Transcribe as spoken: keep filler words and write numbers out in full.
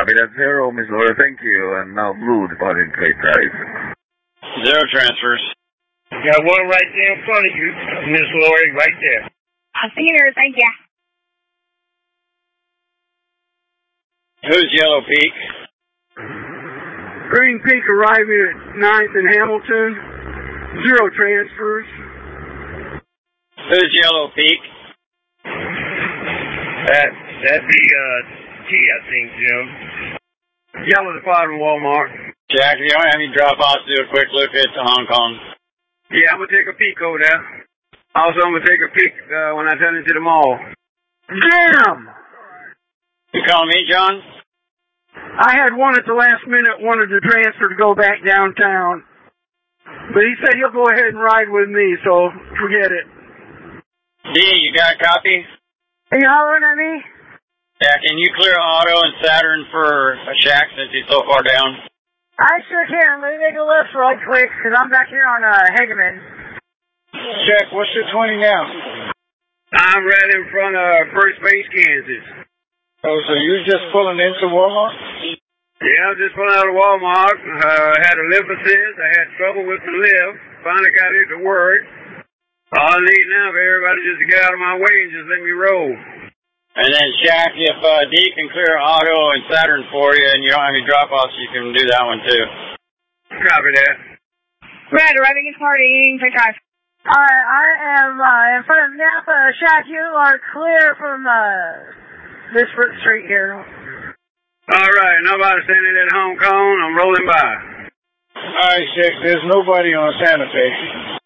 Copy that zero, Miss Laura, thank you. And now blue departing Clay Drive. Zero transfers. Got one right there in front of you, Miss Laura, right there. I see her, thank you. Who's Yellow Peak? Green Peak arriving at ninth and Hamilton. Zero transfers. Who's Yellow Peak? That, that'd be, uh, T, I think, Jim. Yellow departing Walmart. Jack, if you don't have any drop-offs, do a quick look at the Hong Kong. Yeah, I'm going to take a peek over there. Also, I'm going to take a peek uh, when I turn into the mall. Damn! You call me, John? I had one at the last minute, wanted to transfer to go back downtown. But he said he'll go ahead and ride with me, so forget it. D, you got a copy? Are you hollering at me? Yeah, can you clear Auto and Saturn for a shack since he's so far down? I sure can. Let me make a list real quick, because I'm back here on uh, Hageman. Check, what's your twenty now? I'm right in front of First Base, Kansas. Oh, so you just pulling into Walmart? Yeah, I just pulling out of Walmart. Uh, I had a lift assist. I had trouble with the lift. Finally got it to work. All I need now for everybody just to get out of my way and just let me roll. And then, Shaq, if uh, D can clear Auto and Saturn for you and you don't have any drop-offs, you can do that one, too. Copy that. Red, arriving in party, Quick Drive. Alright, I am uh, in front of Napa. Shaq, you are clear from uh, this street here. Alright, nobody standing at Hong Kong. I'm rolling by. Alright, Shaq, there's nobody on Santa Fe.